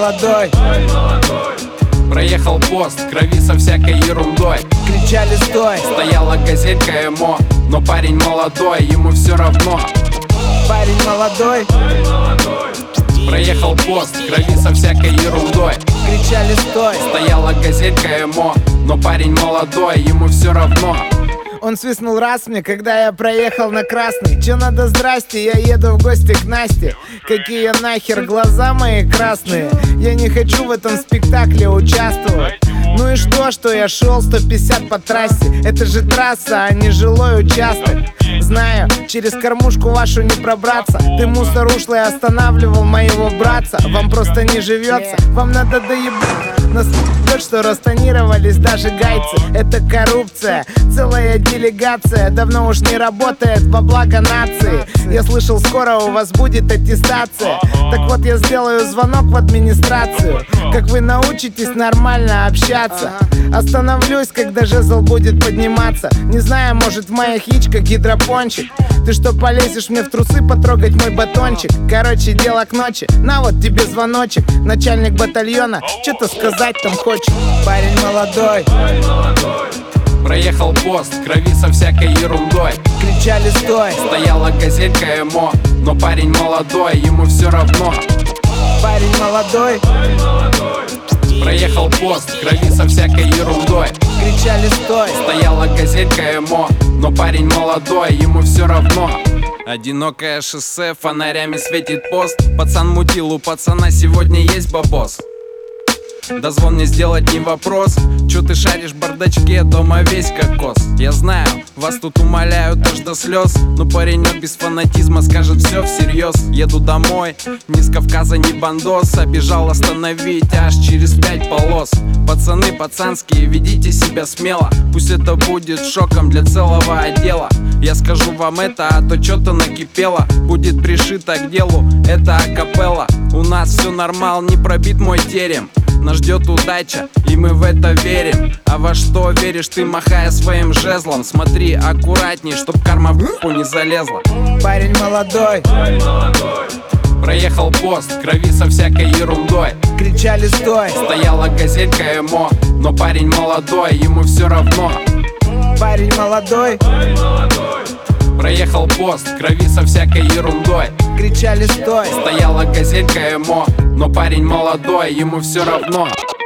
молодой. Проехал пост, крови со всякой ерундой. Кричали стой. Стояла газелька эмо, но парень молодой, ему все равно. Парень молодой. Проехал пост, крови со всякой ерундой. Кричали стой. Стояла газелька эмо, но парень молодой, ему все равно. Он свистнул раз мне, когда я проехал на красный. Че надо, здрасте, я еду в гости к Насте. Какие нахер глаза мои красные. Я не хочу в этом спектакле участвовать. Ну и что я шел 150 по трассе. Это же трасса, а не жилой участок. Знаю, через кормушку вашу не пробраться. Ты мусор ушлый останавливал моего братца. Вам просто не живется, вам надо доебать. Нас ебет, что растонировались даже гайцы. Это коррупция, целая делегация. Давно уж не работает во благо нации. Я слышал, скоро у вас будет аттестация. Так вот я сделаю звонок в администрацию. Как вы научитесь нормально общаться. Остановлюсь, когда жезл будет подниматься. Не знаю, может в моих яичках гидропончик. Ты что, полезешь мне в трусы потрогать мой батончик? Короче, дело к ночи, на вот тебе звоночек. Начальник батальона, что-то сказать там хочет. Парень молодой. Проехал пост, крови со всякой ерундой. Кричали стой. Стояла газелька эмо, но парень молодой, ему все равно. Парень молодой. Проехал пост, крови со всякой ерундой. Кричали стой. Стояла газелька эмо, но парень молодой, ему все равно. Одинокое шоссе, фонарями светит пост. Пацан мутил, у пацана сегодня есть бабос. Дозвон мне сделать не вопрос. Чё ты шаришь в бардачке, дома весь кокос. Я знаю, вас тут умоляют аж до слез, но паренек без фанатизма скажет все всерьез. Еду домой, ни с Кавказа, ни бандос. Обежал остановить аж через 5 полос. Пацаны пацанские, ведите себя смело. Пусть это будет шоком для целого отдела. Я скажу вам это, а то что-то накипело. Будет пришито к делу, это акапелла. У нас все нормал, не пробит мой терем. Нас ждет удача, и мы в это верим. А во что веришь ты, махая своим жезлом? Смотри аккуратней, чтоб карма в ***у не залезла. Парень молодой. Проехал пост, крови со всякой ерундой. Кричали стой. Стояла газелька эмо, но парень молодой, ему все равно. Парень молодой. Проехал пост, крови со всякой ерундой. Кричали стой. Стояла газелька эмо, но парень молодой, ему все равно.